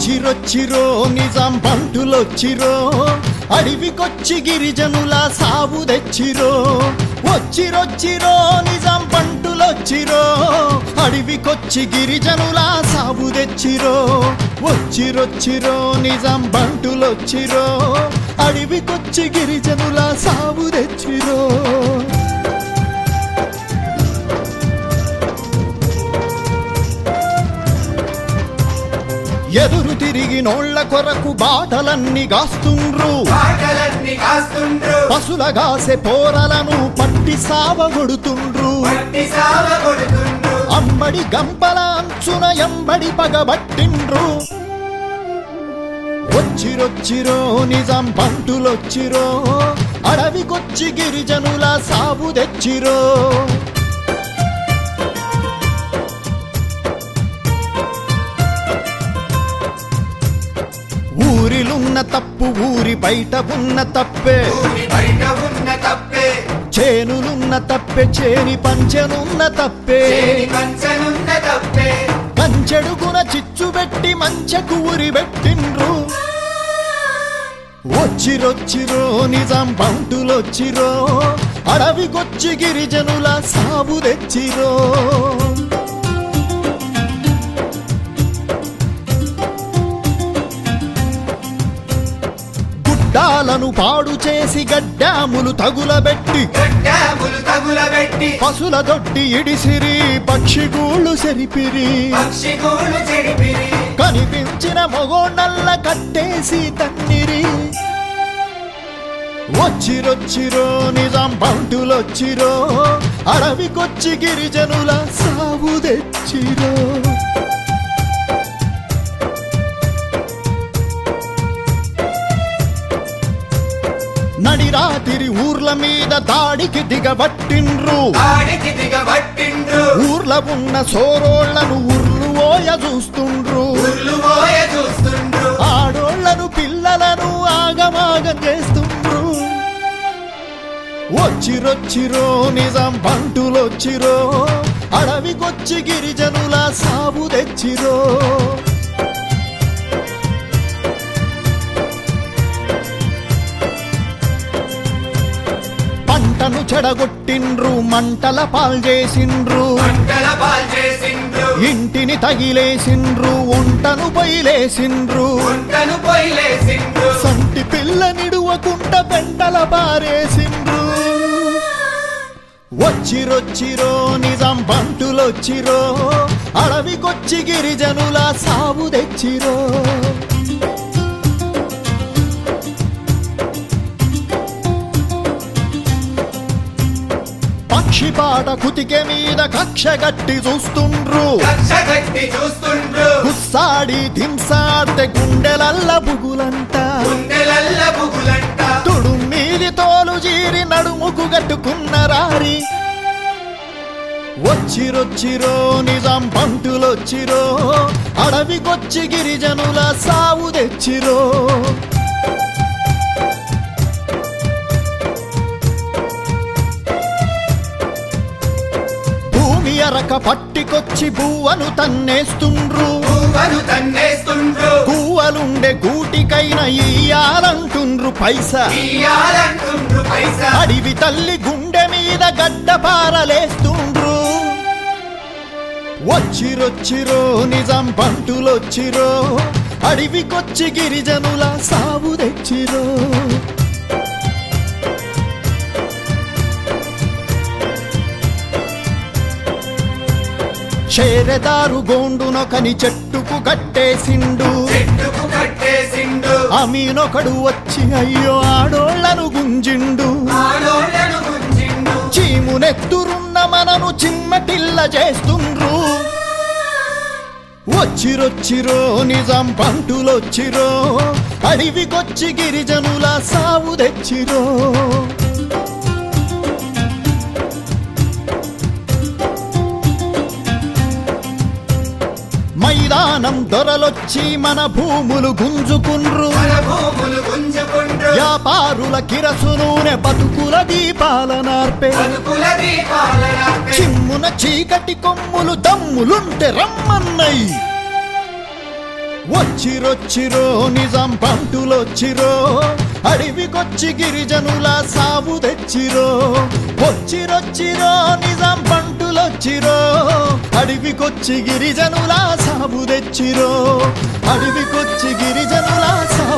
వచ్చిరొచ్చిరో నిజాం బంటులొచ్చిరో అడవికొచ్చి గిరిజనుల సాగు తెచ్చిరో వచ్చిరొచ్చిరో నిజాం బంటులొచ్చిరో అడవికొచ్చి గిరిజనుల సాగు తెచ్చిరో వచ్చిరొచ్చిరో నిజాం బంటులొచ్చిరో అడవికొచ్చి గిరిజనుల సాగు తెచ్చిరో ఎదురు తిరిగి నోళ్ల కొరకు బాటలన్నీ గాస్తుండ్రు పసులగాసే పోరలను పట్టి సావగొడుతుండ్రు అమ్మడి గంపల అంచున ఎంబడి పగబట్టిండ్రు వచ్చిరొచ్చిరో నిజాం బంటులొచ్చిరో అడవికొచ్చి గిరిజనుల సాగు తెచ్చిరో ఊరిలున్న తప్పు ఊరి బయట ఉన్న తప్పే చేనులున్న తప్పే చేని పంచెనున్న తప్పే కంచెడుగున చిచ్చు పెట్టి మంచెకు ఊరి పెట్టిండ్రు వచ్చిరొచ్చిరో నిజాం బంటులొచ్చిరో అడవికొచ్చి గిరిజనుల సాగు తెచ్చిరో డాలను పాడు చేసి గడ్డాములు తగులబెట్టి పశుల దొడ్డి ఇడిసిరి పక్షిగూళ్ళు సెరిపిరి కనిపించిన మొగోళ్ళ కట్టేసి తన్నిరి వచ్చిరొచ్చిరో నిజాం బంటులొచ్చిరో అడవికొచ్చి గిరిజనుల సాగు తెచ్చిరో నడిరాతిరి ఊర్ల మీద దాడికి దిగబట్టిండ్రు ఊర్ల ఉన్న సోరోళ్లను ఉర్లు ఓయ చూస్తుండ్రు ఆడోళ్లను పిల్లలను ఆగమాగం చేస్తుండ్రు వచ్చిరొచ్చిరో నిజాం బంటులొచ్చిరో అడవికొచ్చి గిరిజనుల సాగు తెచ్చిరో పంటను చెడగొట్టిండ్రు మంటల పాల్చేసిండ్రు ఇంటిని తగిలేసిండ్రు ఒంటను బయలేసిండ్రు సంటి పిల్ల నిడువకుంట పెంటల పారేసిండ్రు వచ్చిరొచ్చిరో నిజాం బంటులొచ్చిరో అడవికొచ్చి గిరిజనుల సాగు తెచ్చిరో పక్షిపాట కుతికె మీద కక్ష గట్టి చూస్తుండ్రు గుస్సాడి దింసాడితే గుండెలల్ల బుగులంట తుడు మీది తోలు జీరి నడుముకు గట్టుకున్న రారి వచ్చిరొచ్చిరో నిజాం బంటులొచ్చిరో అడవికొచ్చి గిరిజనుల సాగు తెచ్చిరో ఎరక పట్టికొచ్చి బువ్వను తన్నేస్తుండ్రు గువ్వలుండే గూటికైన ఇయ్యాలంటుండ్రు పైసా అడివి తల్లి గుండె మీద గడ్డ పారలేస్తుండ్రు వచ్చిరొచ్చిరో నిజాం బంటులొచ్చిరో అడవికొచ్చి గిరిజనుల సాగు తెచ్చిరో చేరెదారు గోండునొకని చెట్టుకు కట్టేసిండు అమీనొకడు వచ్చి అయ్యో ఆడోళ్లను గుంజిండు చీమునెత్తురున్న మనను చిమ్మటిల్ల చేస్తుండ్రు వచ్చిరొచ్చిరో నిజాం బంటులొచ్చిరో అడవికొచ్చి గిరిజనుల సాగు తెచ్చిరో మైదానం దొరలొచ్చి మన భూములు గుంజుకుండ్రు వ్యాపారుల కిరసు నూనె బతుకుల దీపాల నార్పే చిమ్మున చీకటి కొమ్ములు దమ్ములుంటే రమ్మన్నై వచ్చిరొచ్చిరో నిజాం పంటులొచ్చిరో అడవికొచ్చి గిరిజనుల సాగు తెచ్చిరో వచ్చిరొచ్చిరో నిజాం పంటులొచ్చిరో అడవికొచ్చి గిరిజనుల సాగు తెచ్చిరో అడవికొచ్చి గిరిజనుల